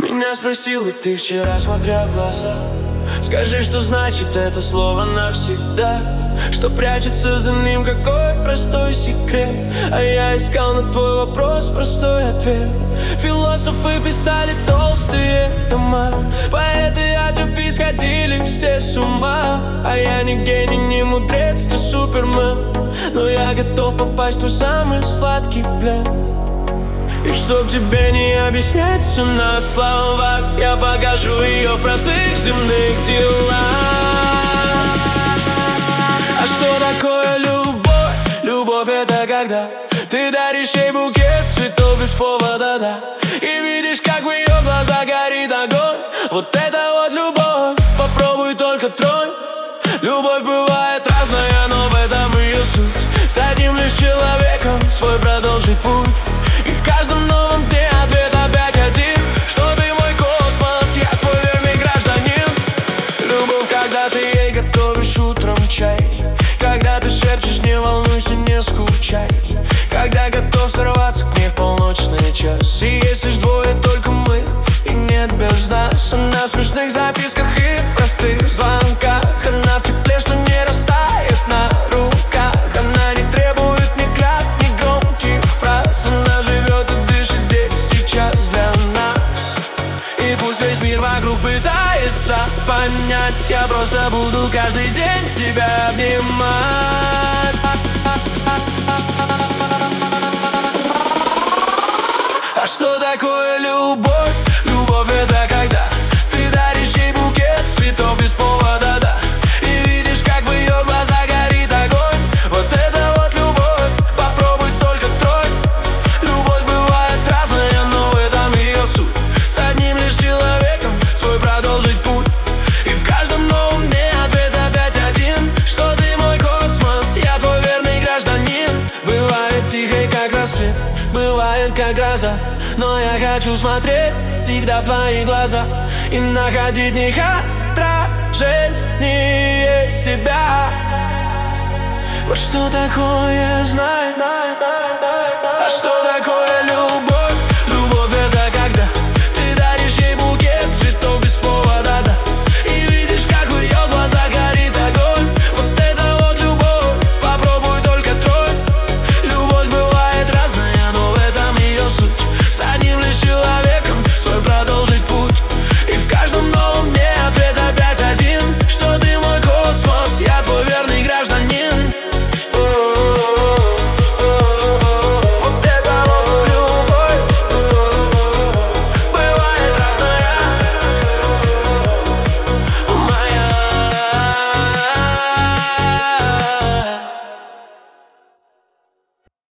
Меня спросила ты вчера, смотря в глаза. Скажи, что значит это слово навсегда, что прячется за ним какой простой секрет. А я искал на твой вопрос простой ответ. Философы писали толстые тома, поэты от любви сходили все с ума. А я не гений, не мудрец, не супермен, но я готов попасть в твой самый сладкий плен. И чтоб тебе не объяснять все на словах, я покажу ее в простых земных делах. А что такое любовь? Любовь — это когда ты даришь ей букет цветов без повода, да, и видишь, как в ее глазах горит огонь. Вот это вот любовь, попробуй только тронь. Любовь бывает разная, но в этом ее суть. С одним лишь человеком свой продолжить путь. И в каждом новом дне ответ опять один: что ты мой космос, я твой верный гражданин. Любовь, когда ты ей готовишь утром чай, когда ты шепчешь: не волнуйся, не скучай, когда готов сорваться к ней в полночный час. И есть лишь двое, только мы, и нет без нас. Она в смешных записках и простых звонках. Она в тепле, что не растает на руках. Она не требует ни клятв, ни громких фраз. Она живет и дышит здесь, сейчас для нас. И пусть весь мир вокруг пытается понять, я просто буду каждый день тебя обнимать. А что такое любовь? Любовь — это когда ты даришь ей букет цветов без повода, да, и видишь, как в ее глазах горит огонь. Вот это вот любовь, попробуй только тронь. Любовь бывает разная, но в этом ее суть. С одним лишь человеком свой продолжить путь. И в каждом новом дне ответ опять один: что ты мой космос, я твой верный гражданин. Бывает тихой, как рассвет, бывает как гроза, но я хочу смотреть всегда в твои глаза и находить в них отражение себя. Вот что такое знать. А что такое любовь?